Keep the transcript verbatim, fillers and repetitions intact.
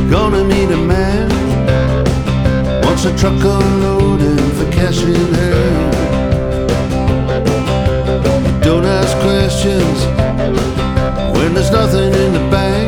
Gonna meet a man, wants a truck unloading for cash in hand. Don't ask questions when there's nothing in the bank.